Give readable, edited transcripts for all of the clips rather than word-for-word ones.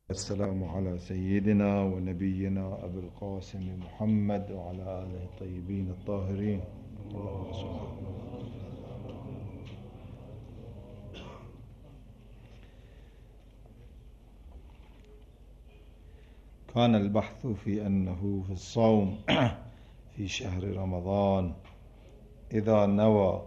السلام على سيدنا ونبينا أبي القاسم محمد وعلى آله الطيبين الطاهرين. اللهم صل على كان البحث في أنه في الصوم في شهر رمضان إذا نوى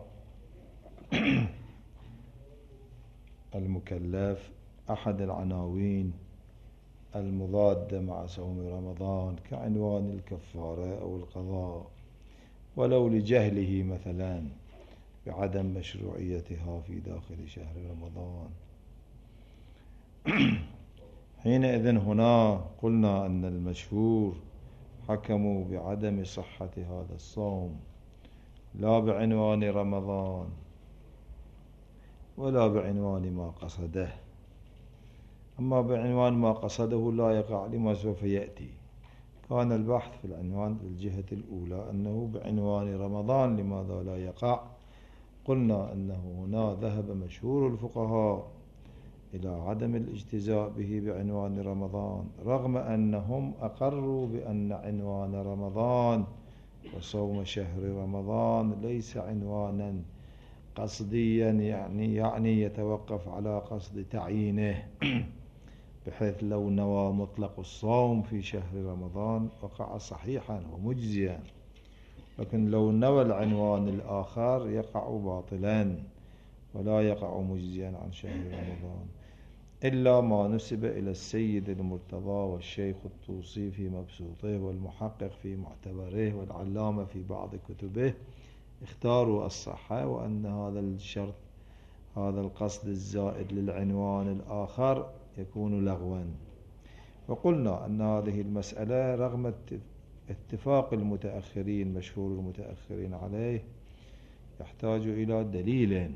المكلف أحد العناوين المضادة مع صوم رمضان كعنوان الكفارة أو القضاء، ولو لجهله مثلا بعدم مشروعيتها في داخل شهر رمضان، حينئذ هنا قلنا أن المشهور حكموا بعدم صحة هذا الصوم، لا بعنوان رمضان ولا بعنوان ما قصده. أما بعنوان ما قصده لا يقع لما سوف يأتي. كان البحث في العنوان الجهة الأولى أنه بعنوان رمضان، لماذا لا يقع؟ قلنا أنه هنا ذهب مشهور الفقهاء إلى عدم الاجتزاء به بعنوان رمضان، رغم أنهم أقروا بأن عنوان رمضان وصوم شهر رمضان ليس عنوانا قصديا، يعني يتوقف على قصد تعيينه، بحيث لو نوى مطلق الصوم في شهر رمضان وقع صحيحا ومجزيا، لكن لو نوى العنوان الآخر يقع باطلا ولا يقع مجزيا عن شهر رمضان، إلا ما نسب إلى السيد المرتضى والشيخ الطوسي في مبسوطه والمحقق في معتبره والعلامة في بعض كتبه، اختاروا الصحة وأن هذا الشرط، هذا القصد الزائد للعنوان الآخر يكون لغوا. وقلنا أن هذه المسألة رغم اتفاق المتأخرين، مشهور المتأخرين عليه، يحتاج إلى دليل،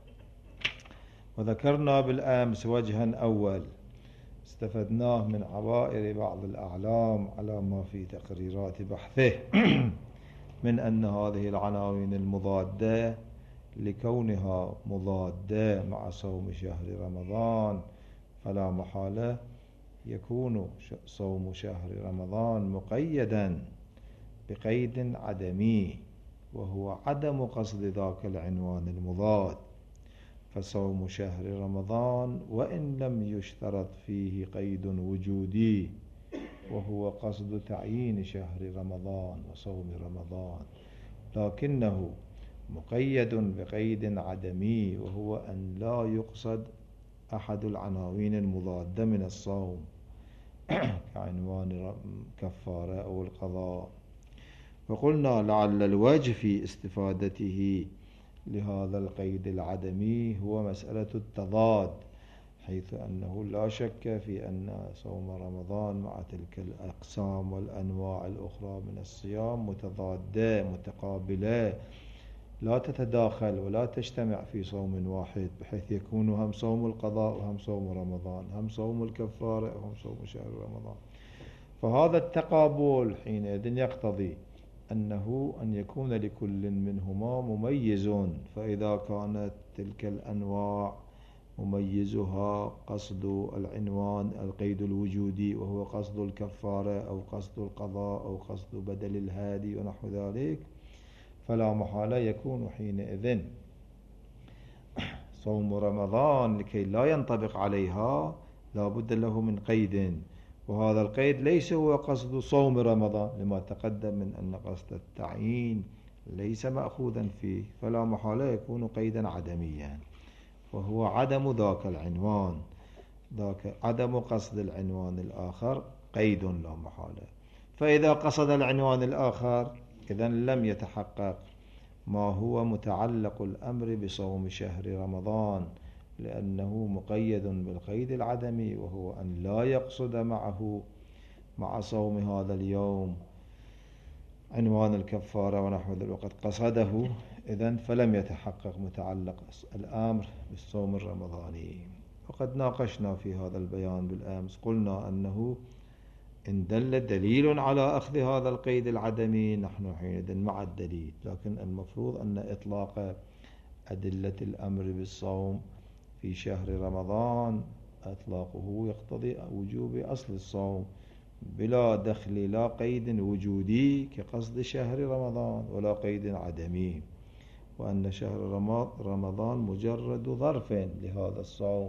وذكرنا بالأمس وجها أول استفدناه من عبائر بعض الأعلام على ما في تقريرات بحثه من أن هذه العناوين المضادة لكونها مضادة مع صوم شهر رمضان فلا محالة يكون صوم شهر رمضان مقيدا بقيد عدمي، وهو عدم قصد ذاك العنوان المضاد. فصوم شهر رمضان وإن لم يشترط فيه قيد وجودي وهو قصد تعيين شهر رمضان وصوم رمضان، لكنه مقيد بقيد عدمي، وهو أن لا يقصد أحد العناوين المضادة من الصوم كعنوان كفارة أو القضاء. وقلنا لعل الوجه في استفادته لهذا القيد العدمي هو مسألة التضاد، حيث أنه لا شك في أن صوم رمضان مع تلك الأقسام والأنواع الأخرى من الصيام متضادة متقابلة، لا تتداخل ولا تجتمع في صوم واحد، بحيث يكون هم صوم القضاء وهم صوم رمضان، هم صوم الكفارة وهم صوم شهر رمضان. فهذا التقابل حينئذ يقتضي أن يكون لكل منهما مميز، فإذا كانت تلك الأنواع مميزها قصد العنوان القيد الوجودي وهو قصد الكفارة أو قصد القضاء أو قصد بدل الهادي ونحو ذلك، فلا محالة يكون حينئذ صوم رمضان لكي لا ينطبق عليها لا بد له من قيد، وهذا القيد ليس هو قصد صوم رمضان، لما تقدم من أن قصد التعيين ليس مأخوذا فيه، فلا محالة يكون قيدا عدميا، وهو عدم ذاك العنوان، ذاك عدم قصد العنوان الآخر قيد لا محالة. فإذا قصد العنوان الآخر إذن لم يتحقق ما هو متعلق الأمر بصوم شهر رمضان، لأنه مقيد بالقيد العدمي، وهو أن لا يقصد معه مع صوم هذا اليوم عنوان الكفارة ونحو ذلك، وقد قصده، إذن فلم يتحقق متعلق الأمر بالصوم الرمضاني. وقد ناقشنا في هذا البيان بالأمس، قلنا أنه إن دل دليل على أخذ هذا القيد العدمي نحن حينئذ مع الدليل، لكن المفروض أن إطلاق أدلة الأمر بالصوم في شهر رمضان إطلاقه يقتضي وجوب أصل الصوم بلا دخل لا قيد وجودي كقصد شهر رمضان ولا قيد عدمي، وأن شهر رمضان مجرد ظرف لهذا الصوم.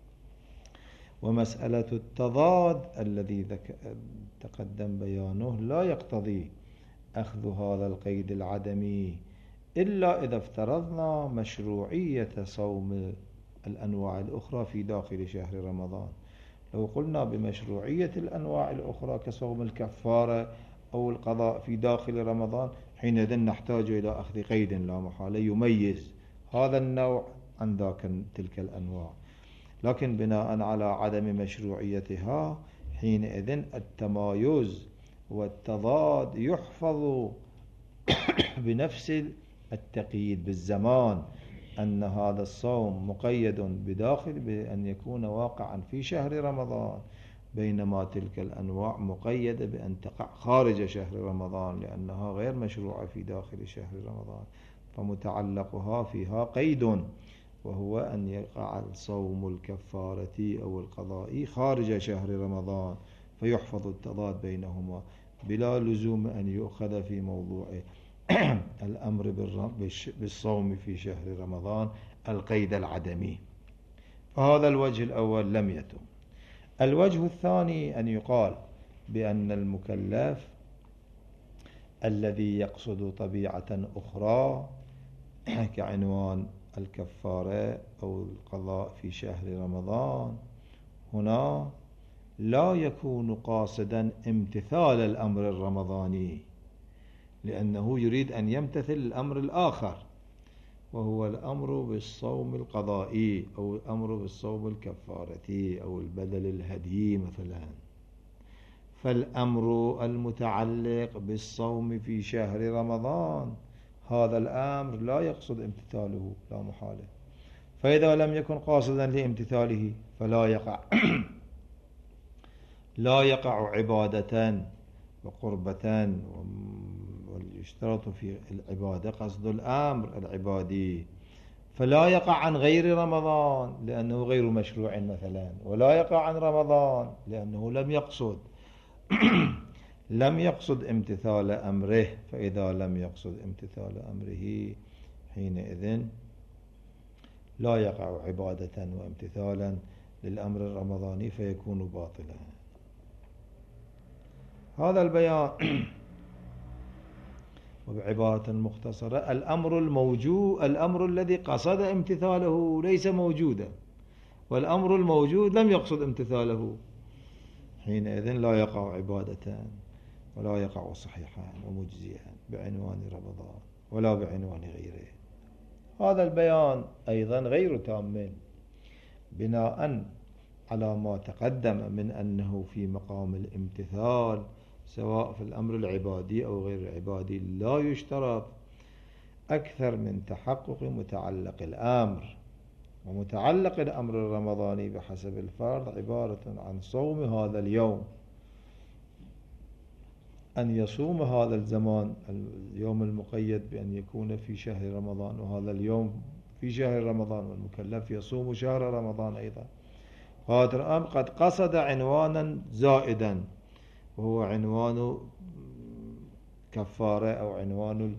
ومسألة التضاد الذي تقدم بيانه لا يقتضي أخذ هذا القيد العدمي إلا إذا افترضنا مشروعية صوم الأنواع الأخرى في داخل شهر رمضان. لو قلنا بمشروعية الأنواع الأخرى كصوم الكفارة أو القضاء في داخل رمضان، حينئذ نحتاج إلى أخذ قيد لا محالة يميز هذا النوع عن تلك الأنواع. لكن بناء على عدم مشروعيتها حينئذ التمايز والتضاد يحفظ بنفس التقييد بالزمان، أن هذا الصوم مقيد بأن يكون واقعا في شهر رمضان، بينما تلك الأنواع مقيدة بأن تقع خارج شهر رمضان لأنها غير مشروعة في داخل شهر رمضان، فمتعلقها فيها قيد، وهو أن يقع صوم الكفارة أو القضاء خارج شهر رمضان، فيحفظ التضاد بينهما بلا لزوم أن يؤخذ في موضوع الأمر بالصوم في شهر رمضان القيد العدمي. فهذا الوجه الأول لم يتم. الوجه الثاني أن يقال بأن المكلف الذي يقصد طبيعة أخرى كعنوان الكفارة أو القضاء في شهر رمضان هنا لا يكون قاصدا امتثال الأمر الرمضاني، لأنه يريد أن يمتثل الأمر الآخر وهو الأمر بالصوم القضائي أو الأمر بالصوم الكفارة أو البدل الهدي مثلا. فالأمر المتعلق بالصوم في شهر رمضان هذا الأمر لا يقصد امتثاله لا محالة، فإذا لم يكن قاصدا لامتثاله فلا يقع لا يقع عبادة وقربة، ويشترط في العبادة قصد الأمر العبادي، فلا يقع عن غير رمضان لأنه غير مشروع مثلا، ولا يقع عن رمضان لأنه لم يقصد امتثال أمره. فإذا لم يقصد امتثال أمره حينئذ لا يقع عبادة وامتثالا للأمر الرمضاني فيكون باطلا. هذا البيان وبعبارة مختصرة الأمر الذي قصد امتثاله ليس موجودا، والأمر الموجود لم يقصد امتثاله، حينئذ لا يقع عبادة ولا يقع صحيحا ومجزيا بعنوان رمضان ولا بعنوان غيره. هذا البيان أيضا غير تام بناء على ما تقدم من أنه في مقام الامتثال سواء في الأمر العبادي أو غير العبادي لا يشترط أكثر من تحقق متعلق الأمر، ومتعلق الأمر الرمضاني بحسب الفرض عبارة عن صوم هذا اليوم، أن يصوم هذا الزمان اليوم المقيد بأن يكون في شهر رمضان، وهذا اليوم في شهر رمضان والمكلف يصوم شهر رمضان أيضا. هذا الأمر قد قصد عنوانا زائدا وهو عنوان كفارة أو عنوان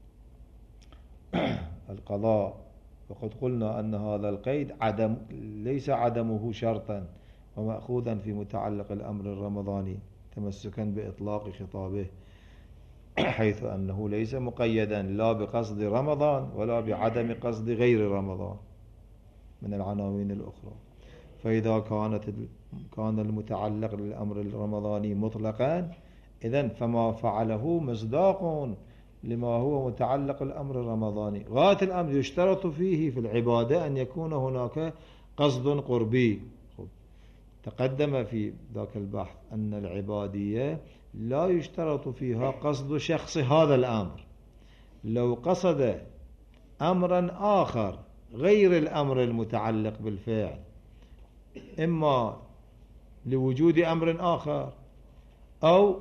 القضاء، وقد قلنا أن هذا القيد ليس عدمه شرطا ومأخوذا في متعلق الأمر الرمضاني تمسكا بإطلاق خطابه، حيث أنه ليس مقيدا لا بقصد رمضان ولا بعدم قصد غير رمضان من العناوين الأخرى. فإذا كان المتعلق للأمر الرمضاني مطلقا إذن فما فعله مصداق لما هو متعلق الأمر الرمضاني. غاية الأمر يشترط فيه في العبادة أن يكون هناك قصد قربي. تقدم في ذاك البحث أن العبادية لا يشترط فيها قصد شخص هذا الأمر، لو قصد أمرا آخر غير الأمر المتعلق بالفعل، إما لوجود أمر آخر أو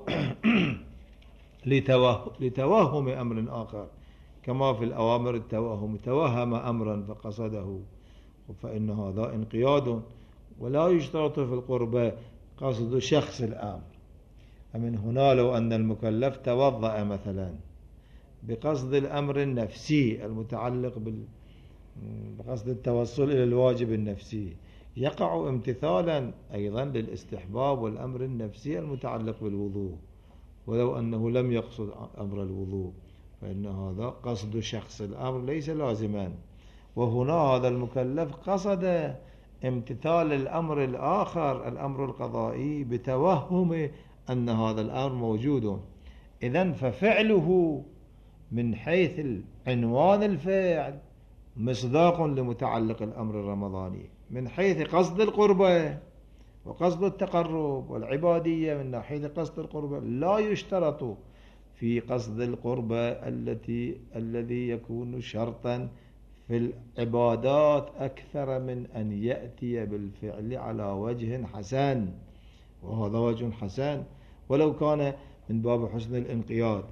لتوهم أمر آخر، كما في الأوامر التوهم توهم أمرا فقصده، فإن هذا انقياد ولا يشترط في القربة قصد شخص الأمر. فمن هنا لو أن المكلف توضأ مثلا بقصد الأمر النفسي المتعلق بقصد التوصل إلى الواجب النفسي، يقع امتثالا أيضا للاستحباب والأمر النفسي المتعلق بالوضوء، ولو أنه لم يقصد أمر الوضوء، فإن هذا قصد شخص الأمر ليس لازما. وهنا هذا المكلف قصد امتثال الأمر الآخر، الأمر القضائي، بتوهم أن هذا الأمر موجود. إذن ففعله من حيث عنوان الفعل مصداق لمتعلق الأمر الرمضاني، من حيث قصد القربة وقصد التقرب والعبادية. من ناحية قصد القربة لا يشترط في قصد القربة الذي يكون شرطا في العبادات أكثر من أن يأتي بالفعل على وجه حسن، وهذا وجه حسن ولو كان من باب حسن الانقياد.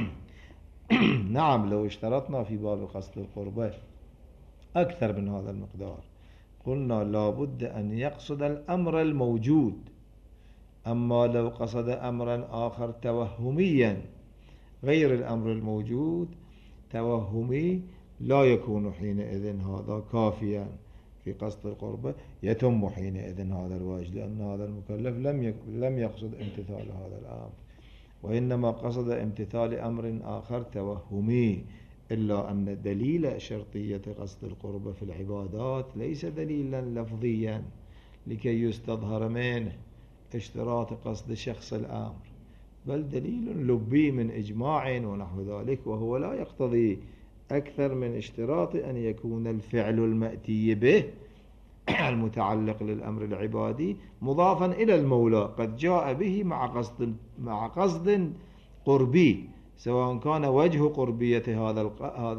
نعم، لو اشترطنا في باب قصد القربة أكثر من هذا المقدار قلنا لا بد أن يقصد الأمر الموجود. أما لو قصد أمرا آخر توهميا غير الأمر الموجود توهمي، لا يكون حينئذ هذا كافيا في قصد القربة، يتم حينئذ هذا الواجب، لأن هذا المكلف لم يقصد امتثال هذا الأمر، وإنما قصد امتثال أمر آخر توهمي. إلا أن دليل شرطية قصد القربة في العبادات ليس دليلا لفظيا لكي يستظهر منه اشتراط قصد شخص الأمر، بل دليل لبي من إجماع ونحو ذلك، وهو لا يقتضي أكثر من اشتراط أن يكون الفعل المأتي به المتعلق للأمر العبادي مضافا إلى المولى قد جاء به مع قصد قربي، سواء كان وجه قربية هذا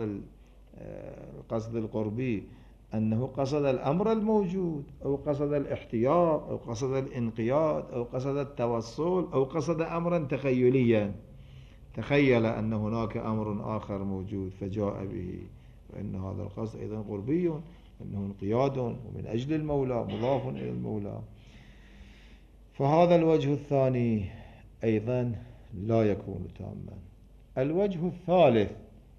القصد القربي أنه قصد الأمر الموجود، أو قصد الاحتياط، أو قصد الانقياد، أو قصد التوصل، أو قصد أمرا تخيليا، تخيل أن هناك أمر آخر موجود فجاء به، فإن هذا القصد أيضا قربي، أنه انقياد ومن أجل المولى مضاف إلى المولى. فهذا الوجه الثاني أيضا لا يكون تاما. الوجه الثالث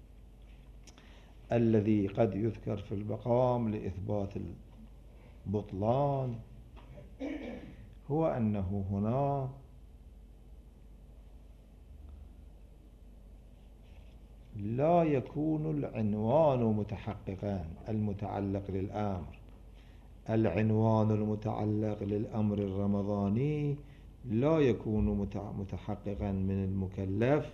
الذي قد يذكر في المقام لإثبات البطلان هو أنه هنا لا يكون العنوان متحققا المتعلق للأمر. العنوان المتعلق للأمر الرمضاني لا يكون متحققا من المكلف،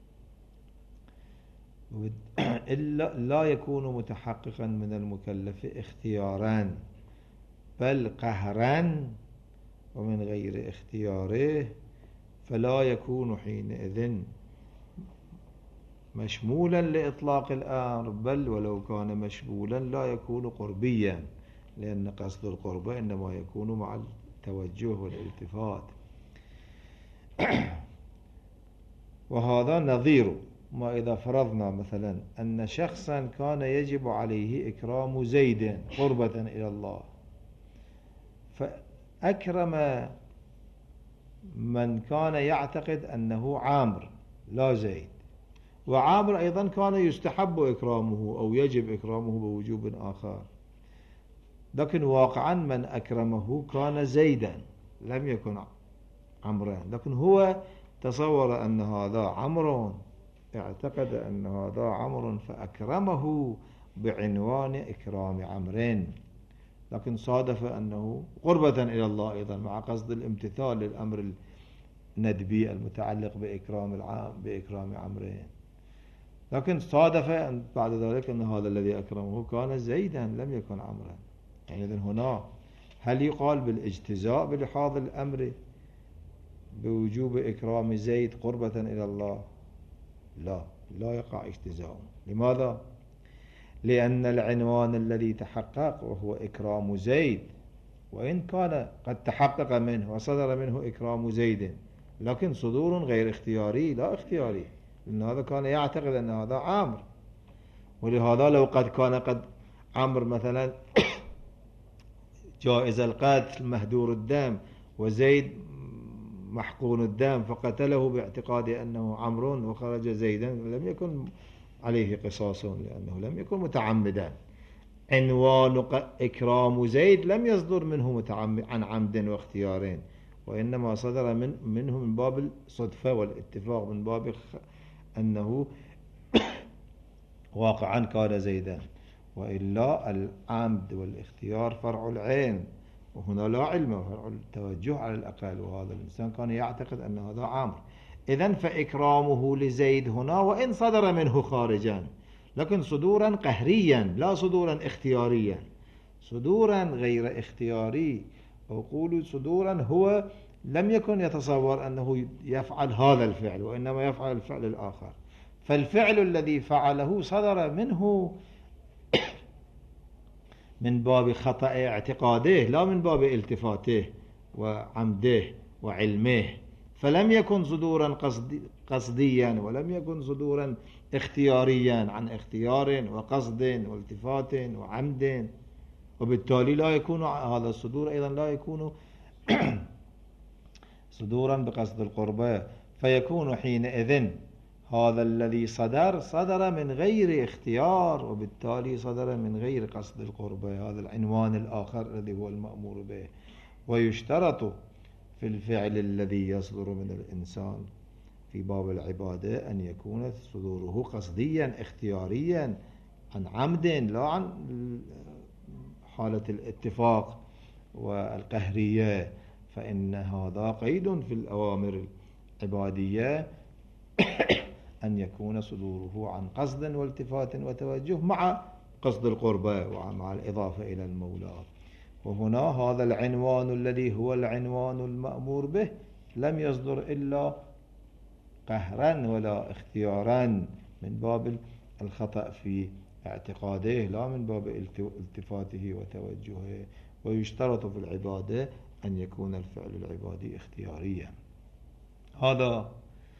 لا يكون متحققا من المكلف اختيارا، بل قهرا ومن غير اختياره، فلا يكون حينئذ مشمولا لإطلاق الأمر، بل ولو كان مشمولا لا يكون قربيا، لأن قصد القربة إنما يكون مع التوجه والالتفات. وهذا نظير ما إذا فرضنا مثلا أن شخصا كان يجب عليه إكرام زيد قربة إلى الله، فأكرم من كان يعتقد أنه عامر لا زيد، وعامر أيضا كان يستحب إكرامه أو يجب إكرامه بوجوب آخر، لكن واقعا من أكرمه كان زيدا لم يكن عمرا، لكن هو تصور أن هذا عمر، اعتقد أن هذا عمر فأكرمه بعنوان إكرام عمرين، لكن صادف أنه قربة إلى الله أيضا مع قصد الامتثال للأمر الندبي المتعلق بإكرام عمرين، لكن صادف أن بعد ذلك أن هذا الذي أكرمه كان زيدا لم يكن عمرا. يعني إذن هنا هل يقال بالاجتزاء بلحاظ الأمر بوجوب إكرام زيد قربة إلى الله؟ لا يقع اجتزاء. لماذا؟ لأن العنوان الذي تحقق وهو إكرام زيد، وإن كان قد تحقق منه وصدر منه إكرام زيد، لكن صدور غير اختياري لا اختياري، لأن هذا كان يعتقد أن هذا عامر، ولهذا لو قد كان عامر مثلا جائز القتل مهدور الدم، وزيد محقون الدم فقتله باعتقاد أنه عمرو وخرج زيدا، لم يكن عليه قصاص لأنه لم يكن متعمدا. عنوان إكرام زيد لم يصدر منه عن عمد واختيار، وإنما صدر منه من باب الصدفة والاتفاق، من باب أنه واقعا كان زيدا، وإلا العمد والاختيار فرع العين، وهنا لا علم، فرع التوجه على الأقل، وهذا الإنسان كان يعتقد أن هذا عمرو. إذن فإكرامه لزيد هنا وإن صدر منه خارجا، لكن صدورا قهريا لا صدورا اختياريا، صدورا غير اختياري. وقولوا صدورا هو لم يكن يتصور أنه يفعل هذا الفعل، وإنما يفعل الفعل الآخر، فالفعل الذي فعله صدر منه من باب خطأ اعتقاده لا من باب التفاته وعمده وعلمه، فلم يكن صدورا قصديا، ولم يكن صدورا اختياريا عن اختيار وقصد والتفات وعمد، وبالتالي لا يكون هذا الصدور أيضا لا يكون صدورا بقصد القربة، فيكون حينئذ هذا الذي صدر من غير اختيار، وبالتالي صدر من غير قصد القربة، هذا العنوان الآخر الذي هو المأمور به. ويشترط في الفعل الذي يصدر من الإنسان في باب العبادة أن يكون صدوره قصديا اختياريا عن عمد، لا عن حالة الاتفاق والقهرية، فإن هذا قيد في الأوامر العبادية أن يكون صدوره عن قصد والتفات وتوجه مع قصد القربة ومع الإضافة إلى المولى. وهنا هذا العنوان الذي هو العنوان المأمور به لم يصدر إلا قهرا ولا اختيارا من باب الخطأ في اعتقاده لا من باب التفاته وتوجهه. ويشترط في العبادة أن يكون الفعل العبادي اختياريا. هذا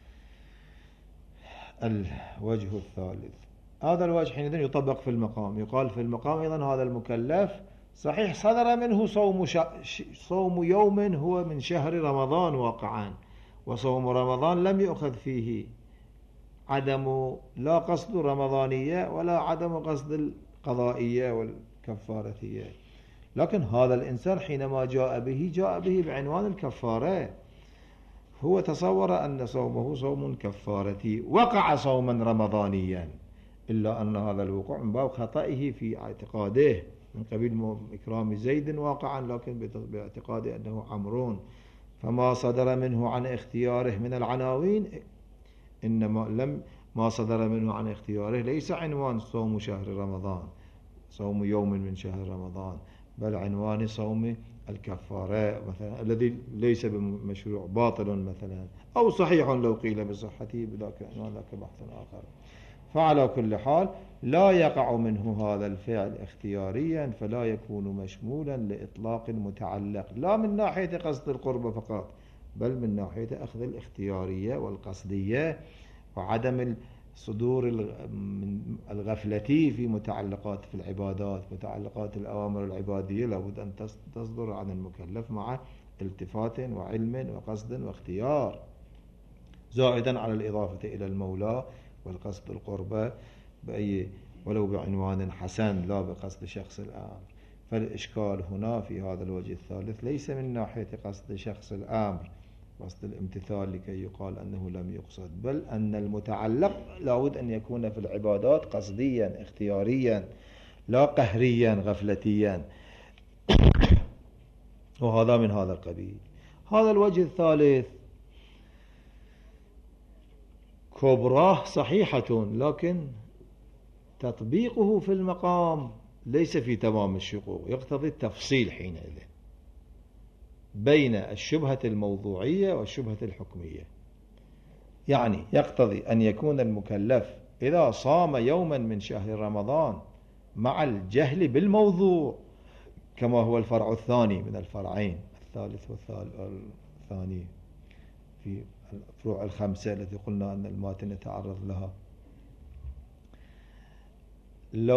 الوجه الثالث. هذا الوجه حينئذ يطبق في المقام، يقال في المقام أيضا هذا المكلف صحيح صدر منه صوم يوم هو من شهر رمضان واقعا، وصوم رمضان لم يؤخذ فيه عدم لا قصد رمضانية ولا عدم قصد القضائية والكفارتية، لكن هذا الإنسان حينما جاء به بعنوان الكفارة، هو تصور أن صومه صوم كفارتي وقع صوما رمضانيا، إلا أن هذا الوقوع من باب خطئه في اعتقاده من قبيل إكرام زيد واقعا، لكن باعتقاد أنه عمرون، فما صدر منه عن اختياره من العناوين إنما ما صدر منه عن اختياره ليس عنوان صوم شهر رمضان، صوم يوم من شهر رمضان، بل عنوان صوم الكفارة مثلا الذي ليس بمشروع باطل مثلا، أو صحيح لو قيل بصحته بذاك عنوان، ذاك بحث آخر. فعلى كل حال لا يقع منه هذا الفعل اختياريا، فلا يكون مشمولا لإطلاق المتعلق لا من ناحية قصد القرب فقط، بل من ناحية أخذ الاختيارية والقصدية وعدم صدور الغفلة في متعلقات في العبادات. متعلقات الأوامر العبادية لابد أن تصدر عن المكلف مع التفات وعلم وقصد واختيار، زائدا على الإضافة إلى المولى والقصد القربة بأي ولو بعنوان حسن لا بقصد شخص الأمر. فالإشكال هنا في هذا الوجه الثالث ليس من ناحية قصد شخص الأمر، قصد الامتثال لكي يقال أنه لم يقصد، بل أن المتعلق لابد أن يكون في العبادات قصديا اختياريا لا قهريا غفلتيا، وهذا من هذا القبيل. هذا الوجه الثالث كبراه صحيحة، لكن تطبيقه في المقام ليس في تمام الشقوق، يقتضي التفصيل حينئذ بين الشبهة الموضوعية والشبهة الحكمية. يعني يقتضي أن يكون المكلف إذا صام يوما من شهر رمضان مع الجهل بالموضوع، كما هو الفرع الثاني من الفرعين الثالث والثاني في الفروع الخمسة التي قلنا أن الماتن يتعرض لها، لو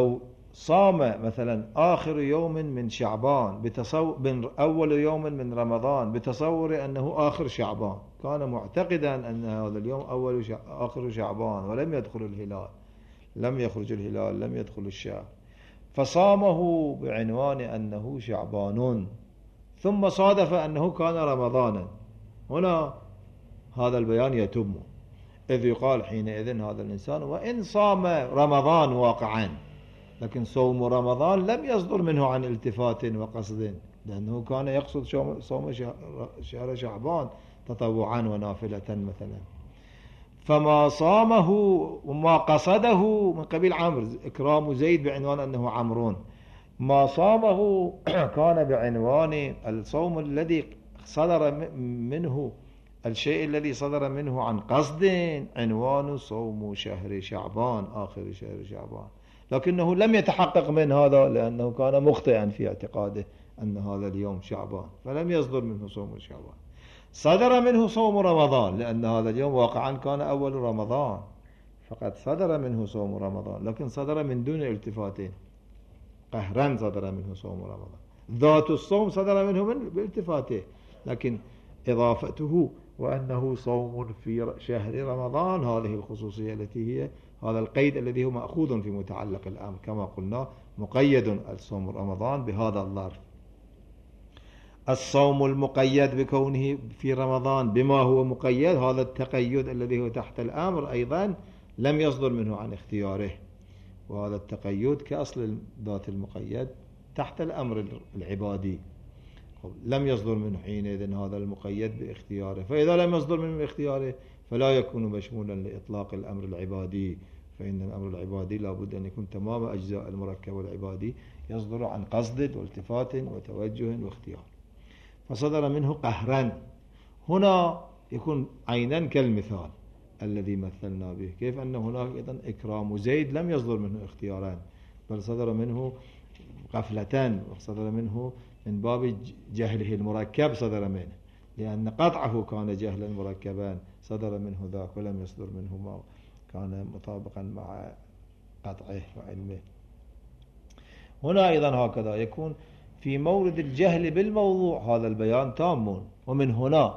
صام مثلا آخر يوم من شعبان من أول يوم من رمضان بتصور أنه آخر شعبان، كان معتقدا أن هذا اليوم آخر شعبان ولم يدخل الهلال، لم يخرج الهلال، لم يدخل الشهر، فصامه بعنوان أنه شعبان، ثم صادف أنه كان رمضانا، هنا هذا البيان يتم، إذ يقال حينئذ هذا الإنسان وإن صام رمضان واقعا، لكن صوم رمضان لم يصدر منه عن التفات وقصد، لأنه كان يقصد صوم شهر شعبان تطوعا ونافلة مثلا، فما صامه وما قصده من قبيل عمرو، إكرام زيد بعنوان أنه عمرون، ما صامه كان بعنوان الصوم الذي صدر منه، الشيء الذي صدر منه عن قصد عنوان صوم شهر شعبان، آخر شهر شعبان، لكنه لم يتحقق من هذا لأنه كان مخطئا في اعتقاده أن هذا اليوم شعبان، فلم يصدر منه صوم شعبان. صدر منه صوم رمضان لأن هذا اليوم واقعا كان أول رمضان، فقد صدر منه صوم رمضان، لكن صدر من دون التفاتين، قهرا صدر منه صوم رمضان، ذات الصوم صدر منه بالتفاته، لكن إضافته وأنه صوم في شهر رمضان، هذه الخصوصية التي هي هذا القيد الذي هو مأخوذ في متعلق الأمر، كما قلنا مقيد الصوم رمضان بهذا الظرف. الصوم المقيد بكونه في رمضان بما هو مقيد، هذا التقيد الذي هو تحت الأمر أيضا لم يصدر منه عن اختياره، وهذا التقيد كأصل ذات المقيد تحت الأمر العبادي، لم يصدر منه حينئذ هذا المقيد باختياره، فإذا لم يصدر منه باختياره فلا يكون مشمولا لإطلاق الأمر العبادي، فإن الأمر العبادي لابد أن يكون تمام أجزاء المركب العبادي يصدر عن قصد والتفات وتوجه واختيار، فصدر منه قهرا، هنا يكون عينا كالمثال الذي مثلنا به، كيف أن هناك أيضا إكرام زيد لم يصدر منه اختياران، بل صدر منه غفلتان، وصدر منه من باب جهله المركب، صدر منه لأن قطعه كان جهلا مركبا، صدر منه ذاك ولم يصدر منه ما كان مطابقا مع قطعه وعلمه. هنا أيضا هكذا يكون في مورد الجهل بالموضوع هذا البيان تام، ومن هنا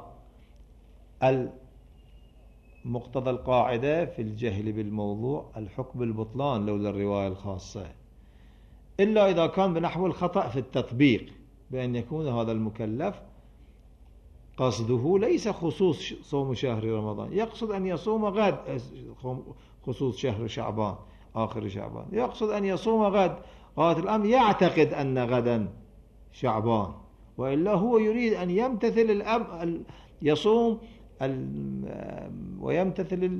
مقتضى القاعدة في الجهل بالموضوع الحكم بالبطلان لولا الرواية الخاصة، إلا إذا كان بنحو الخطأ في التطبيق، بأن يكون هذا المكلف قصده ليس خصوص صوم شهر رمضان، يقصد أن يصوم غد، خصوص شهر شعبان آخر شعبان، يقصد أن يصوم غد، غاية الأمر يعتقد أن غدا شعبان، وإلا هو يريد أن يمتثل يصوم ويمتثل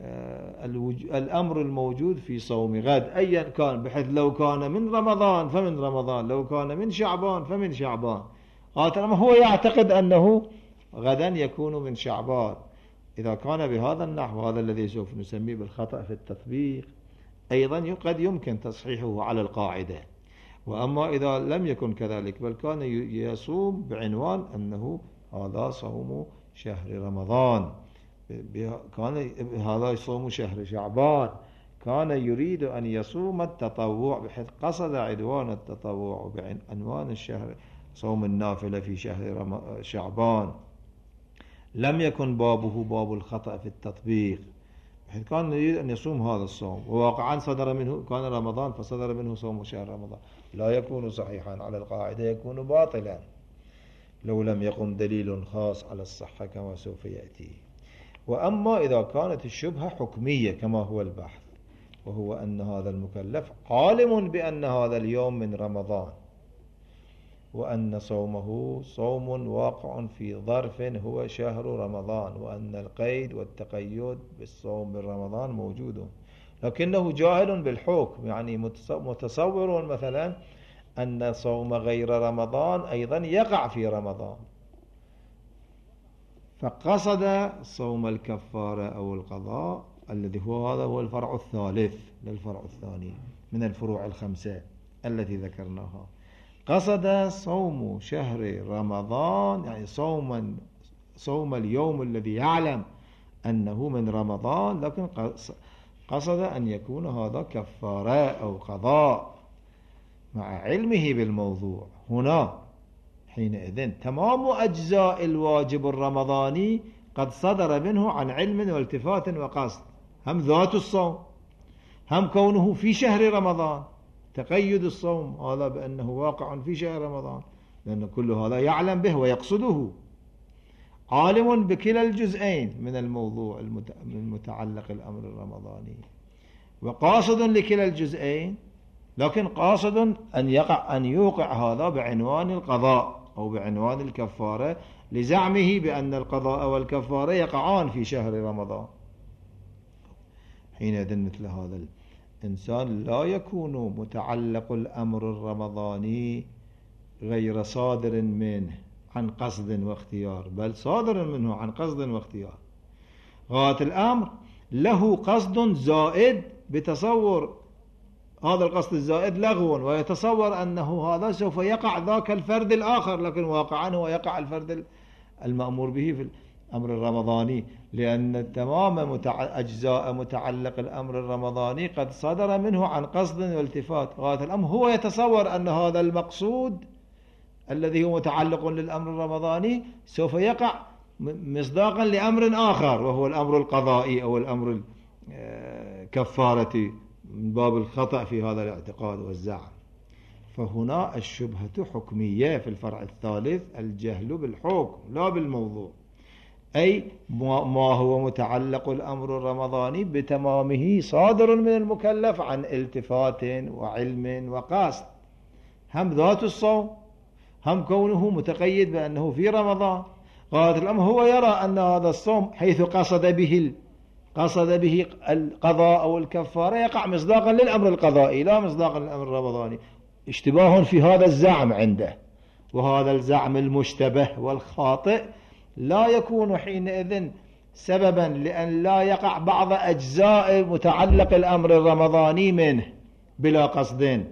الأمر الموجود في صوم غد أيا كان، بحيث لو كان من رمضان فمن رمضان، لو كان من شعبان فمن شعبان، هو يعتقد أنه غدا يكون من شعبان. إذا كان بهذا النحو، هذا الذي سوف نسميه بالخطأ في التطبيق، أيضا قد يمكن تصحيحه على القاعدة. وأما إذا لم يكن كذلك، بل كان يصوم بعنوان أنه هذا صوم شهر رمضان، كان هذا صوم شهر شعبان، كان يريد أن يصوم التطوع، بحيث قصد عدوان التطوع بعنوان الشهر صوم النافلة في شهر شعبان، لم يكن بابه باب الخطأ في التطبيق، بحيث كان يريد أن يصوم هذا الصوم، وواقعا صدر منه كان رمضان فصدر منه صوم شهر رمضان، لا يكون صحيحا على القاعدة، يكون باطلا لو لم يقم دليل خاص على الصحة كما سوف يأتي. وأما إذا كانت الشبهة حكمية كما هو البحث، وهو أن هذا المكلف عالم بأن هذا اليوم من رمضان، وأن صومه صوم واقع في ظرف هو شهر رمضان، وأن القيد والتقيد بالصوم من رمضان موجود، لكنه جاهل بالحكم، يعني متصور مثلا أن صوم غير رمضان أيضا يقع في رمضان، فقصد صوم الكفارة أو القضاء الذي هذا هو الفرع الثالث للفرع الثاني من الفروع الخمسة التي ذكرناها، قصد صوم شهر رمضان، يعني صوم اليوم الذي يعلم أنه من رمضان، لكن قصد أن يكون هذا كفارة أو قضاء، مع علمه بالموضوع. هنا حينئذ تمام أجزاء الواجب الرمضاني قد صدر منه عن علم والتفات وقصد، هم ذات الصوم، هم كونه في شهر رمضان، تقيد الصوم هذا بأنه واقع في شهر رمضان، لأن كل هذا يعلم به ويقصده، عالم بكلا الجزئين من الموضوع المتعلق الأمر الرمضاني، وقاصد لكلا الجزئين، لكن قاصد أن يوقع هذا بعنوان القضاء أو بعنوان الكفارة، لزعمه بأن القضاء والكفارة يقعان في شهر رمضان. حينئذ مثل هذا الإنسان لا يكون متعلق الأمر الرمضاني غير صادر منه عن قصد واختيار، بل صادر منه عن قصد واختيار. غاية الأمر له قصد زائد بتصور هذا القصد الزائد لغو، ويتصور أنه هذا سوف يقع ذاك الفرد الآخر، لكن واقعا هو يقع الفرد المأمور به في الأمر الرمضاني، لأن تمام أجزاء متعلق الأمر الرمضاني قد صدر منه عن قصد والتفات. غاية الأمر هو يتصور أن هذا المقصود الذي هو متعلق للأمر الرمضاني سوف يقع مصداقا لأمر آخر، وهو الأمر القضائي أو الأمر الكفارة، من باب الخطأ في هذا الاعتقاد والزعم. فهنا الشبهة حكمية في الفرع الثالث، الجهل بالحكم لا بالموضوع، أي ما هو متعلق الأمر الرمضاني بتمامه صادر من المكلف عن التفات وعلم وقصد، هم ذات الصوم، هم كونه متقيد بأنه في رمضان. غاية الأمر هو يرى أن هذا الصوم حيث قصد به القضاء أو الكفارة يقع مصداقا للأمر القضائي لا مصداقا للأمر الرمضاني. اشتباه في هذا الزعم عنده، وهذا الزعم المشتبه والخاطئ لا يكون حينئذ سببا لأن لا يقع بعض أجزاء متعلق الأمر الرمضاني منه بلا قصد،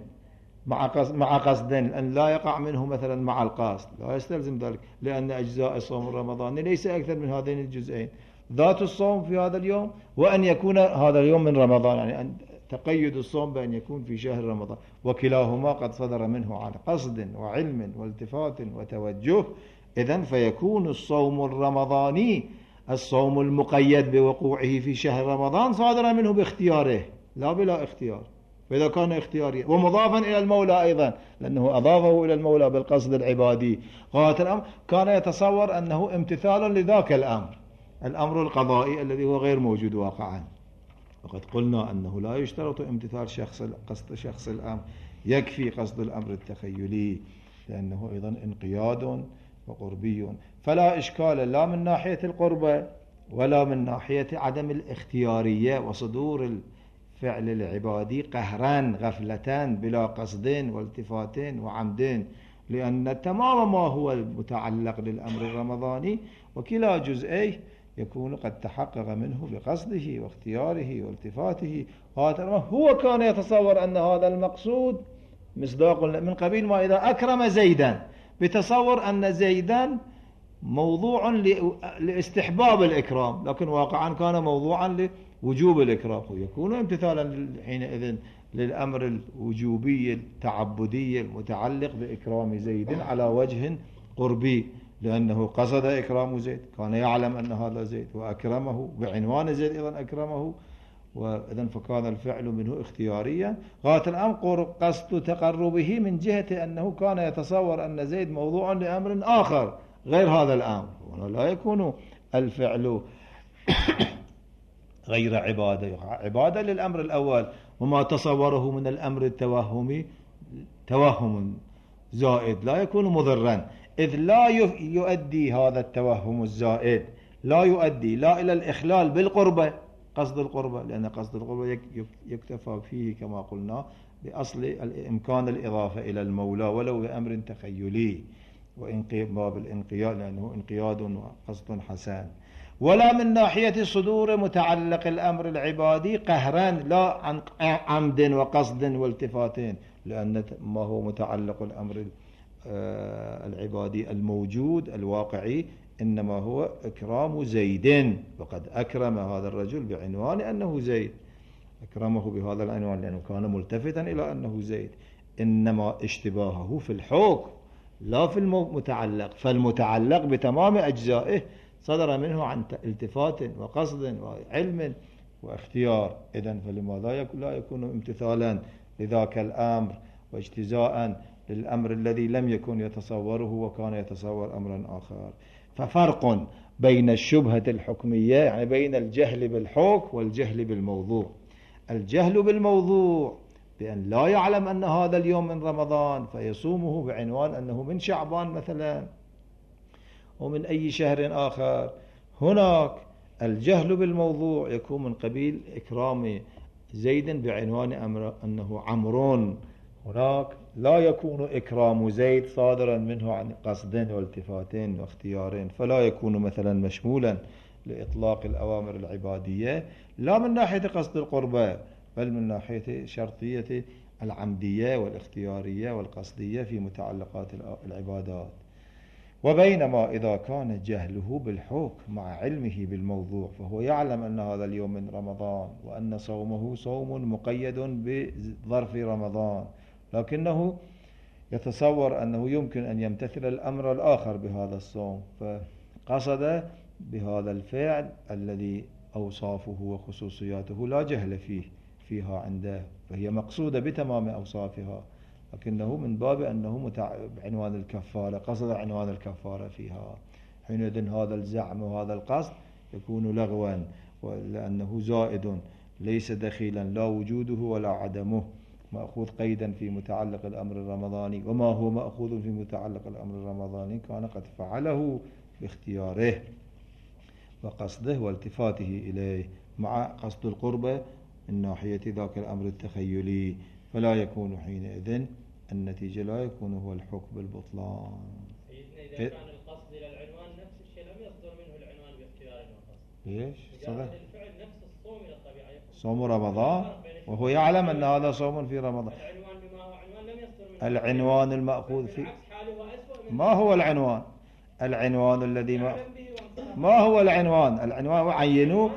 مع قصد أن لا يقع منه مثلا مع القصد، لا يستلزم ذلك، لأن أجزاء الصوم الرمضاني ليس أكثر من هذين الجزئين، ذات الصوم في هذا اليوم وأن يكون هذا اليوم من رمضان، يعني أن تقيد الصوم بأن يكون في شهر رمضان، وكلاهما قد صدر منه عن قصد وعلم والتفات وتوجه. إذن فيكون الصوم الرمضاني الصوم المقيد بوقوعه في شهر رمضان صادر منه باختياره لا بلا اختيار، فإذا كان اختياريا ومضافا إلى المولى أيضا، لأنه أضافه إلى المولى بالقصد العبادي، غاية الأمر كان يتصور أنه امتثال لذاك الأمر القضائي الذي هو غير موجود واقعا. وقد قلنا أنه لا يشترط امتثال قصد شخص الأمر، يكفي قصد الأمر التخيلي، لأنه أيضا انقياد وقربي، فلا إشكال لا من ناحية القربة ولا من ناحية عدم الاختيارية وصدور الفعل العبادي قهرا غفلة بلا قصد والتفات وعمد، لأن تمام ما هو المتعلق للأمر الرمضاني وكلا جزئيه يكون قد تحقق منه بقصده واختياره والتفاته. هو كان يتصور أن هذا المقصود مصداق من قبيل ما إذا أكرم زيدا بتصور أن زيدا موضوع لاستحباب الإكرام، لكن واقعا كان موضوعا لوجوب الإكرام، ويكون امتثالا حينئذ للأمر الوجوبي التعبدي المتعلق بإكرام زيد على وجه قربي، لأنه قصد إكرام زيد، كان يعلم أن هذا زيد وأكرمه بعنوان زيد أيضا أكرمه، وإذن فكان الفعل منه اختياريا. غاية الأمر قصد تقربه من جهة أنه كان يتصور أن زيد موضوع لأمر آخر غير هذا الأمر، ولا يكون الفعل غير عبادة للأمر الأول، وما تصوره من الأمر التوهمي توهم زائد لا يكون مضرا، إذ لا يؤدي هذا التوهم الزائد لا يؤدي لا إلى الإخلال بالقربة قصد القربة، لأن قصد القربة يكتفى فيه كما قلنا بأصل إمكان الإضافة إلى المولى ولو بأمر تخيلي، باب الانقياد لأنه انقياد وقصد حسن، ولا من ناحية صدور متعلق الأمر العبادي قهرا لا عن عمد وقصد والتفاتين، لأن ما هو متعلق الأمر العبادي الموجود الواقعي إنما هو إكرام زيد، وقد أكرم هذا الرجل بعنوان أنه زيد، أكرمه بهذا العنوان لأنه كان ملتفتا إلى أنه زيد. إنما اشتباهه في الحكم لا في المتعلق، فالمتعلق بتمام أجزائه صدر منه عن التفات وقصد وعلم واختيار. إذن فلماذا لا يكون امتثالا لذاك الأمر واجتزاء للأمر الذي لم يكن يتصوره وكان يتصور أمرا آخر؟ ففرق بين الشبهة الحكمية، يعني بين الجهل بالحكم والجهل بالموضوع. الجهل بالموضوع بأن لا يعلم أن هذا اليوم من رمضان فيصومه بعنوان أنه من شعبان مثلا ومن أي شهر آخر. هناك الجهل بالموضوع يكون من قبيل إكرام زيد بعنوان أنه عمرون. هناك لا يكون إكرام زيد صادرا منه عن قصد والتفات واختيار، فلا يكون مثلا مشمولا لإطلاق الأوامر العبادية لا من ناحية قصد القربة بل من ناحية شرطية العمدية والاختيارية والقصدية في متعلقات العبادات. وبينما إذا كان جهله بالحكم مع علمه بالموضوع فهو يعلم أن هذا اليوم من رمضان وأن صومه صوم مقيد بظرف رمضان، لكنه يتصور أنه يمكن أن يمتثل الأمر الآخر بهذا الصوم، فقصد بهذا الفعل الذي أوصافه وخصوصياته لا جهل فيها عنده، فهي مقصودة بتمام أوصافها، لكنه من باب أنه بعنوان الكفارة قصد عنوان الكفارة فيها. حينئذ هذا الزعم وهذا القصد يكون لغوا، لأنه زائد ليس دخيلا لا وجوده ولا عدمه، مأخوذ قيدا في متعلق الأمر الرمضاني، وما هو مأخوذ في متعلق الأمر الرمضاني كان قد فعله باختياره وقصده والتفاته إليه مع قصد القربة من ناحية ذاك الأمر التخيلي، فلا يكون حينئذ النتيجة لا يكون هو الحكم بالبطلان. إذا كان القصد إلى العنوان نفس الشيء لم يصدر منه العنوان باختيار وقصد. ليش؟ صدر الفعل نفس الصوم إلى الطبيعة، صوم رمضان وهو يعلم أن هذا صوم في رمضان. العنوان بما هو عنوان لم يصدر منه العنوان المأخوذ في ما هو العنوان؟ العنوان الذي ما هو العنوان؟ العنوان عينوه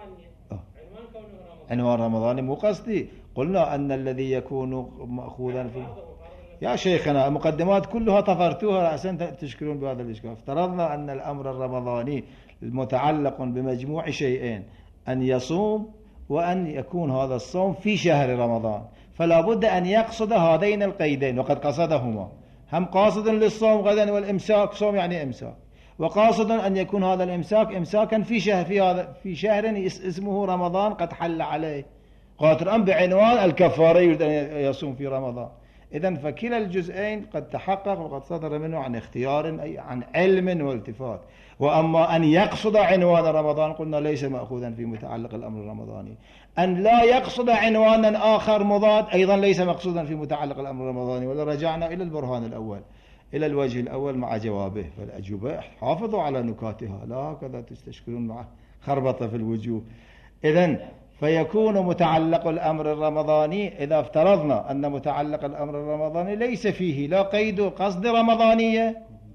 عنوان رمضاني مو قصدي. قلنا أن الذي يكون مأخوذا فيه يا شيخنا المقدمات كلها طفرتوها عشان تشكلون بهذا الإشكال. افترضنا أن الأمر الرمضاني متعلق بمجموع شيئين، أن يصوم وأن يكون هذا الصوم في شهر رمضان، فلا بد أن يقصد هذين القيدين، وقد قصدهما، هم قاصد للصوم غدا والإمساك، صوم يعني إمساك، وقاصد أن يكون هذا الإمساك إمساكا في شهر اسمه رمضان قد حل عليه، قاتل أم بعنوان الكفارة يريد أن يصوم في رمضان. إذن فكلا الجزئين قد تحقق وقد صدر منه عن اختيار أي عن علم والتفات. وأما أن يقصد عنوان رمضان قلنا ليس مأخوذا في متعلق الأمر الرمضاني. أن لا يقصد عنوانا آخر مضاد أيضا ليس مقصودا في متعلق الأمر الرمضاني. ورجعنا إلى البرهان الأول، إلى الوجه الأول مع جوابه، فالأجوبة حافظوا على نكاتها لا هكذا تستشكلون مع خربطة في الوجوه. إذن فيكون متعلق الأمر الرمضاني إذا افترضنا أن متعلق الأمر الرمضاني ليس فيه لا قيد قصد رمضانية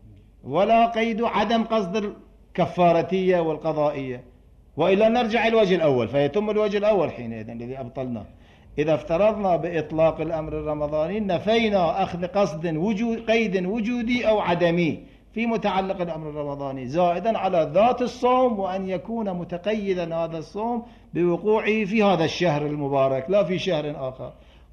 ولا قيد عدم قصد الكفارتية والقضائية، وإلا نرجع الوجه الأول فيتم الوجه الأول حينئذ الذي أبطلنا. إذا افترضنا بإطلاق الأمر الرمضاني نفينا أخذ قصد قيد وجودي أو عدمي في متعلق الأمر الرمضاني زائدا على ذات الصوم، وأن يكون متقيدا هذا الصوم بوقوعه في هذا الشهر المبارك لا في شهر آخر.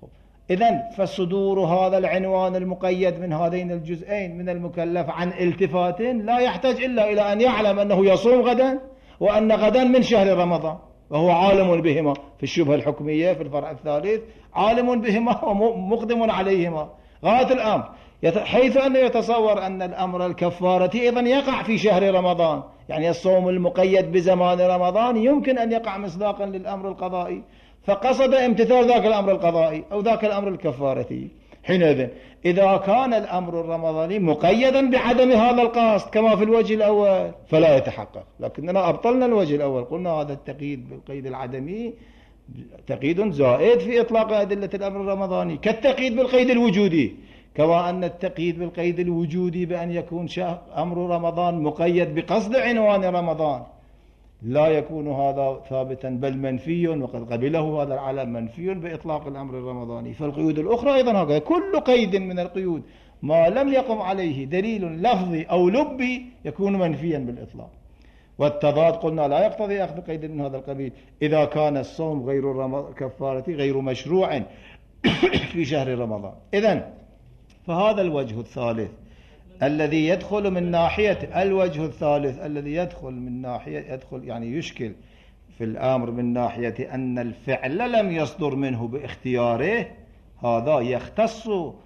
إذن فصدور هذا العنوان المقيد من هذين الجزئين من المكلف عن التفات لا يحتاج إلا إلى أن يعلم أنه يصوم غدا وأن غدا من شهر رمضان، وهو عالم بهما في الشبهة الحكمية في الفرع الثالث، عالم بهما ومقدم عليهما غاية الأمر، حيث أنه يتصور أن الأمر الكفارة أيضا يقع في شهر رمضان، يعني الصوم المقيد بزمان رمضان يمكن أن يقع مصداقا للأمر القضائي، فقصد امتثال ذاك الأمر القضائي أو ذاك الأمر الكفارتي. حينئذ إذا كان الأمر الرمضاني مقيدا بعدم هذا القصد كما في الوجه الأول فلا يتحقق. لكننا أبطلنا الوجه الأول، قلنا هذا التقييد بالقيد العدمي تقييد زائد في إطلاق أدلة الأمر الرمضاني كالتقييد بالقيد الوجودي، كما أن التقييد بالقيد الوجودي بأن يكون أمر رمضان مقيد بقصد عنوان رمضان لا يكون هذا ثابتا بل منفي، وقد قبله هذا العالم منفي بإطلاق الأمر الرمضاني. فالقيود الأخرى أيضا هكذا، كل قيد من القيود ما لم يقم عليه دليل لفظي أو لبي يكون منفيا بالإطلاق. والتضاد قلنا لا يقتضي أخذ قيد من هذا القبيل إذا كان الصوم غير كفارة غير مشروع في شهر رمضان. إذن فهذا الوجه الثالث الذي يدخل من ناحية، الوجه الثالث الذي يدخل من ناحية، يدخل يعني يشكل في الأمر من ناحية أن الفعل لم يصدر منه باختياره، هذا يختص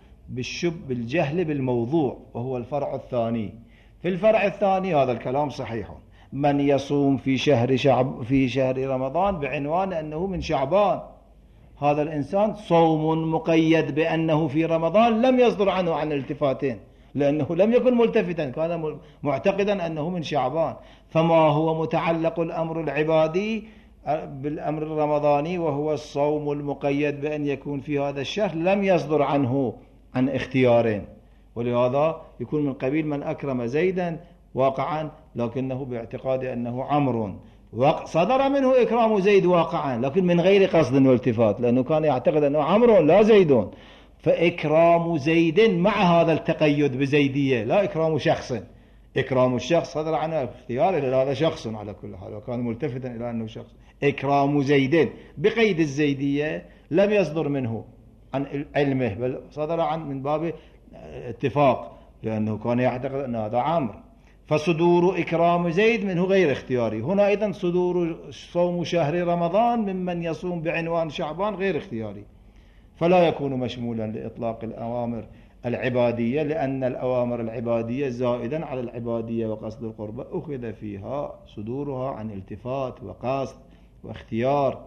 بالجهل بالموضوع، وهو الفرع الثاني. في الفرع الثاني هذا الكلام صحيح، من يصوم في شهر رمضان بعنوان أنه من شعبان، هذا الإنسان صوم مقيد بأنه في رمضان لم يصدر عنه عن التفاتين، لأنه لم يكن ملتفتا، كان معتقدا أنه من شعبان. فما هو متعلق الأمر العبادي بالأمر الرمضاني وهو الصوم المقيد بأن يكون في هذا الشهر لم يصدر عنه عن اختيارين، ولهذا يكون من قبيل من أكرم زيدا واقعا لكنه باعتقاد أنه عمرو، صدر منه إكرام زيد واقعا لكن من غير قصد والتفات، لأنه كان يعتقد أنه عمرو لا زيد. فإكرام زيد مع هذا التقيد بزيدية، لا إكرام شخص، إكرام الشخص صدر عنه اختيار إلى هذا شخص على كل حال، وكان ملتفتا إلى أنه شخص. إكرام زيد بقيد الزيدية لم يصدر منه عن علمه، بل صدر عن من باب اتفاق، لأنه كان يعتقد أن هذا عمرو. فصدور إكرام زيد منه غير اختياري. هنا أيضا صدور صوم شهر رمضان ممن يصوم بعنوان شعبان غير اختياري، فلا يكون مشمولا لإطلاق الأوامر العبادية، لأن الأوامر العبادية زائدا على العبادية وقصد القربة أخذ فيها صدورها عن التفات وقصد واختيار.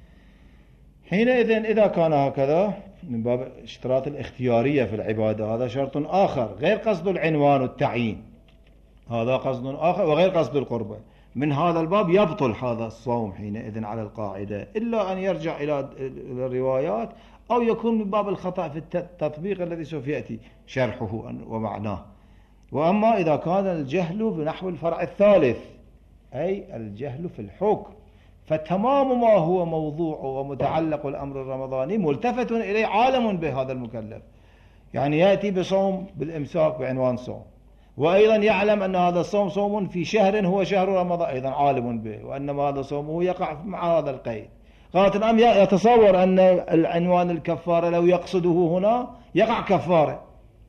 حينئذ إذا كان هكذا من باب اشتراط الاختيارية في العبادة، هذا شرط آخر غير قصد العنوان والتعيين، هذا قصد آخر وغير قصد القربة. من هذا الباب يبطل هذا الصوم حينئذ على القاعدة، إلا أن يرجع إلى الروايات أو يكون من باب الخطأ في التطبيق الذي سوف يأتي شرحه ومعناه. وأما إذا كان الجهل بنحو الفرع الثالث، أي الجهل في الحكم، فتمام ما هو موضوع ومتعلق الأمر الرمضاني ملتفت إليه عالم بهذا المكلف، يعني يأتي بصوم بالإمساك بعنوان صوم، وأيضا يعلم أن هذا الصوم صوم في شهر هو شهر رمضان، أيضا عالم به، وأنما هذا صومه يقع مع هذا القيد. قالت الآن يتصور أن العنوان الكفارة لو يقصده هنا يقع كفارة،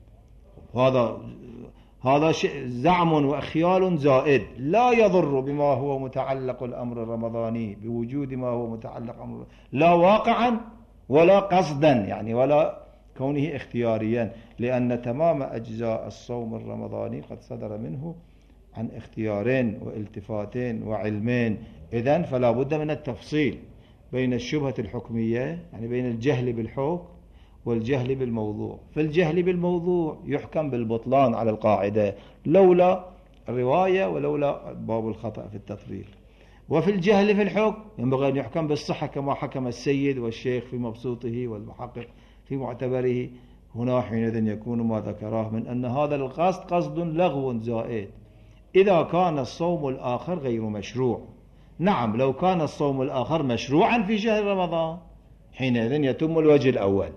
هذا زعم وخيال زائد لا يضر بما هو متعلق الأمر الرمضاني، بوجود ما هو متعلق أمر لا واقعا ولا قصدا، يعني ولا كونه اختياريا، لأن تمام أجزاء الصوم الرمضاني قد صدر منه عن اختيارين والتفاتين وعلمين. إذن فلا بد من التفصيل بين الشبهة الحكمية، يعني بين الجهل بالحكم والجهل بالموضوع. في الجهل بالموضوع يحكم بالبطلان على القاعدة لولا الرواية ولولا باب الخطأ في التطبيق. وفي الجهل في الحكم ينبغي أن يحكم بالصحة كما حكم السيد والشيخ في مبسوطه والمحقق في معتبره. هنا حينئذ يكون ما ذكراه من أن هذا القصد قصد لغو زائد إذا كان الصوم الآخر غير مشروع. نعم، لو كان الصوم الآخر مشروعا في شهر رمضان حينئذ يتم الوجه الأول.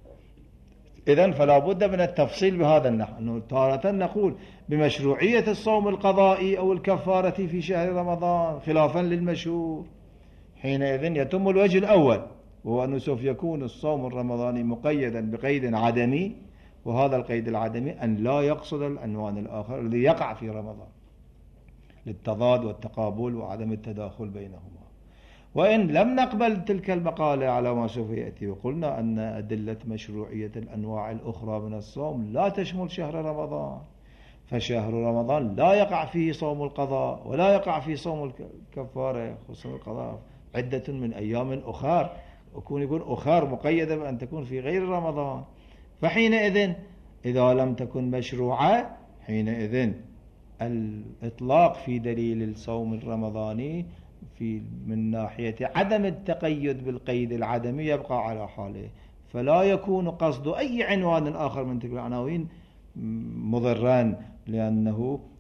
إذن فلا بد من التفصيل بهذا النحو، أنه تارة نقول بمشروعية الصوم القضائي أو الكفارة في شهر رمضان خلافا للمشهور، حينئذ يتم الوجه الأول، وهو أنه سوف يكون الصوم الرمضاني مقيدا بقيد عدمي، وهذا القيد العدمي أن لا يقصد العنوان الآخر الذي يقع في رمضان للتضاد والتقابل وعدم التداخل بينهما. وإن لم نقبل تلك المقالة على ما سوف يأتي، وقلنا أن أدلة مشروعية الأنواع الأخرى من الصوم لا تشمل شهر رمضان، فشهر رمضان لا يقع فيه صوم القضاء ولا يقع فيه صوم الكفارة، خصوصا القضاء عدة من أيام أخر، يكون أخر مقيدة بأن تكون في غير رمضان. فحينئذ إذا لم تكن مشروعة حينئذ الإطلاق في دليل الصوم الرمضاني من ناحية عدم التقيد بالقيد العدمي يبقى على حاله، فلا يكون قصد أي عنوان آخر من تلك العناوين مضرا، لأنه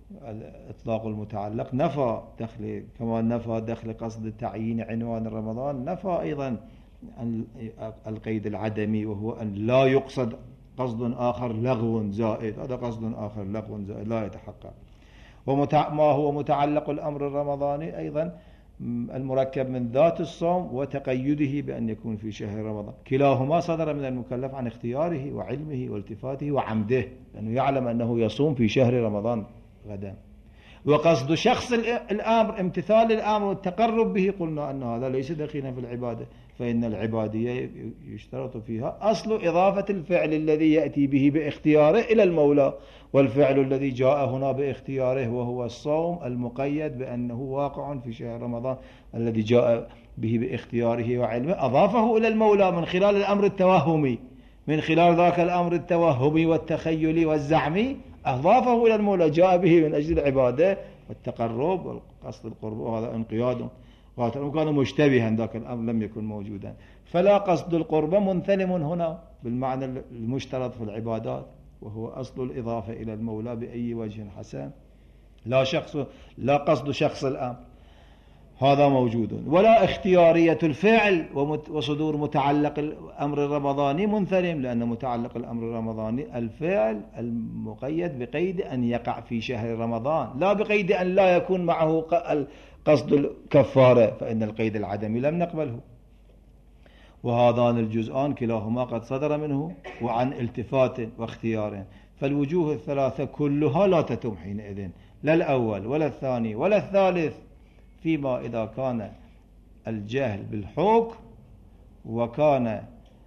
إطلاق المتعلق نفى دخل، كما نفى دخل قصد تعيين عنوان رمضان، نفى أيضا القيد العدمي، وهو أن لا يقصد قصد آخر لغو زائد، هذا قصد آخر لغو زائد لا يتحقق. ما هو متعلق الأمر الرمضاني أيضا المركب من ذات الصوم وتقيده بأن يكون في شهر رمضان، كلاهما صدر من المكلف عن اختياره وعلمه والتفاته وعمده، لأنه يعلم أنه يصوم في شهر رمضان غدا. وقصد شخص الأمر امتثال الأمر والتقرب به، قلنا أن هذا ليس دخيلا في العبادة، فإن العبادية يشترط فيها أصل إضافة الفعل الذي يأتي به باختياره إلى المولى، والفعل الذي جاء هنا باختياره وهو الصوم المقيد بأنه واقع في شهر رمضان الذي جاء به باختياره وعلمه، أضافه إلى المولى من خلال الأمر التوهمي، من خلال ذاك الأمر التوهمي والتخيلي والزعمي، أضافه إلى المولى، جاء به من أجل العبادة والتقرب والقصد القرب، وهذا انقياد وكان مشتبها، ذاك الأمر لم يكن موجودا. فلا قصد القرب منثلم هنا بالمعنى المشترط في العبادات، وهو أصل الإضافة إلى المولى بأي وجه حسن، لا قصد شخص الأمر، هذا موجود. ولا اختيارية الفعل وصدور متعلق الأمر الرمضاني منثلم، لأن متعلق الأمر الرمضاني الفعل المقيد بقيد أن يقع في شهر رمضان، لا بقيد أن لا يكون معه قصد الكفارة، فإن القيد العدمي لم نقبله. وهذان الجزءان كلاهما قد صدر منه وعن التفات واختيار، فالوجوه الثلاثة كلها لا تتم حينئذ، لا الأول ولا الثاني ولا الثالث، فيما إذا كان الجهل بالحكم وكان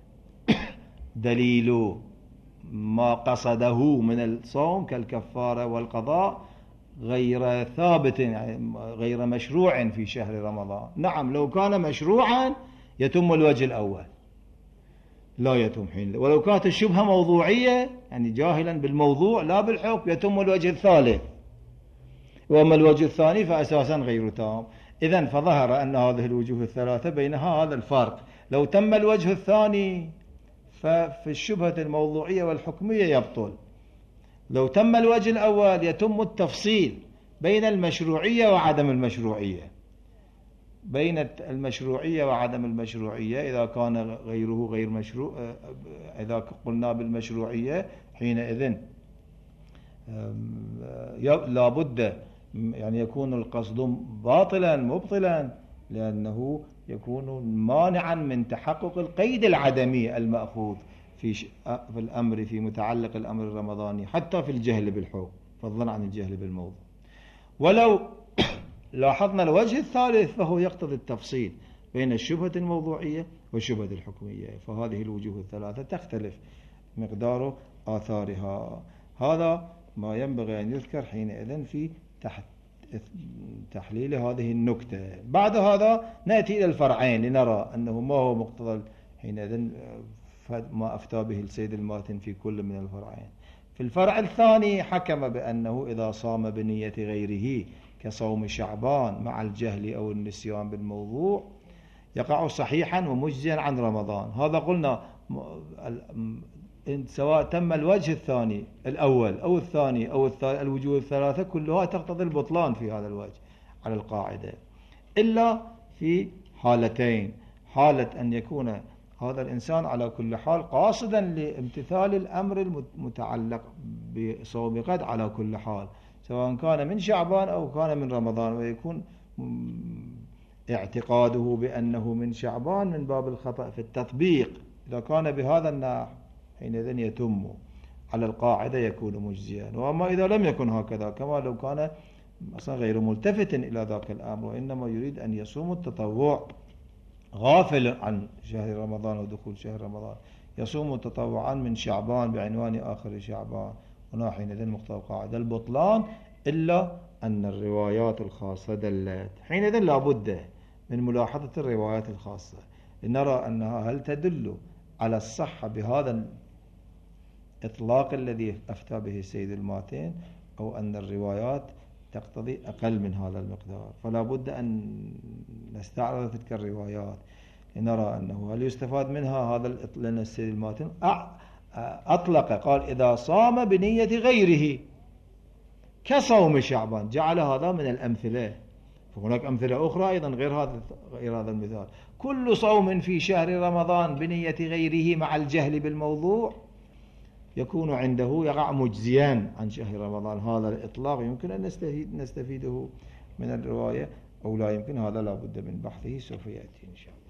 دليل ما قصده من الصوم كالكفارة والقضاء غير ثابت، يعني غير مشروع في شهر رمضان. نعم لو كان مشروعا يتم الوجه الأول، لا يتم حين. ولو كانت الشبهة موضوعية، يعني جاهلا بالموضوع لا بالحكم، يتم الوجه الثالث. وأما الوجه الثاني فأساسا غير تام. إذن فظهر أن هذه الوجوه الثلاثة بينها هذا الفرق. لو تم الوجه الثاني ففي الشبهة الموضوعية والحكمية يبطل. لو تم الوجه الأول يتم التفصيل بين المشروعية وعدم المشروعية، بين المشروعية وعدم المشروعية. إذا كان غيره غير مشروع، إذا قلنا بالمشروعية حينئذ لا بد يعني يكون القصد باطلا مبطلا، لأنه يكون مانعا من تحقق القيد العدمي المأخوذ في الأمر، في متعلق الأمر الرمضاني، حتى في الجهل بالحكم، فضلا عن الجهل بالموضوع. ولو لاحظنا الوجه الثالث فهو يقتضي التفصيل بين الشبهة الموضوعية والشبهة الحكمية، فهذه الوجوه الثلاثة تختلف مقدار آثارها. هذا ما ينبغي أن يذكر حينئذ في تحليل هذه النكتة. بعد هذا نأتي إلى الفرعين لنرى أنه ما هو مقتضى حينئذ ما أفتى به السيد الماتن في كل من الفرعين. في الفرع الثاني حكم بأنه إذا صام بنية غيره كصوم شعبان مع الجهل أو النسيان بالموضوع يقع صحيحا ومجزيا عن رمضان. هذا قلنا سواء تم الوجه الثاني الأول أو الثاني أو الوجوه الثلاثة كلها تقتضي البطلان في هذا الوجه على القاعدة، إلا في حالتين: حالة أن يكون هذا الإنسان على كل حال قاصدا لامتثال الأمر المتعلق بصوم غد على كل حال، سواء كان من شعبان أو كان من رمضان، ويكون اعتقاده بأنه من شعبان من باب الخطأ في التطبيق. إذا كان بهذا النحو حينئذ يتم على القاعدة يكون مجزيا. وأما إذا لم يكن هكذا، كما لو كان أصلا غير ملتفت إلى ذاك الأمر وإنما يريد أن يصوم التطوع غافل عن شهر رمضان ودخول شهر رمضان، يصوم تطوعا من شعبان بعنوان آخر شعبان، هنا حينئذ مقتضى قاعدة البطلان، إلا أن الروايات الخاصة دلت. حينئذ لا بد من ملاحظة الروايات الخاصة لنرى أنها هل تدل على الصحة بهذا الإطلاق الذي أفتى به السيد الماتين، أو أن الروايات تقتضي أقل من هذا المقدار. فلا بد أن نستعرض تلك الروايات لنرى أنه هل يستفاد منها هذا لأن السيد الماتين أطلق قال إذا صام بنية غيره كصوم شعبان، جعل هذا من الأمثلة. فهناك أمثلة أخرى أيضا غير هذا المثال. كل صوم في شهر رمضان بنية غيره مع الجهل بالموضوع يكون عنده يقع مجزيا عن شهر رمضان. هذا الإطلاق يمكن أن نستفيده من الرواية أو لا يمكن، هذا لا بد من بحثه، سوف يأتي إن شاء الله.